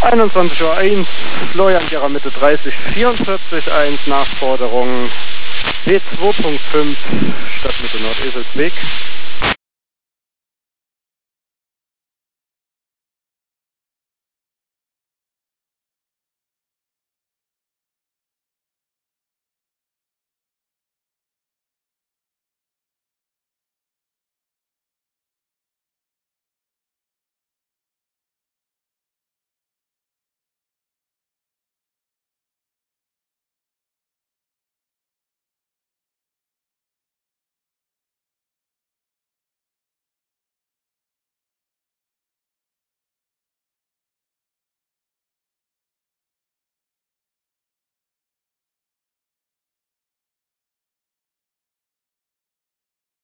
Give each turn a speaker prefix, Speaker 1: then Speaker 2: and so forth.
Speaker 1: 21:01 Uhr, Florian Gera Mitte 30, 44,1 Nachforderung B2.5 Stadtmitte Nordeselsweg.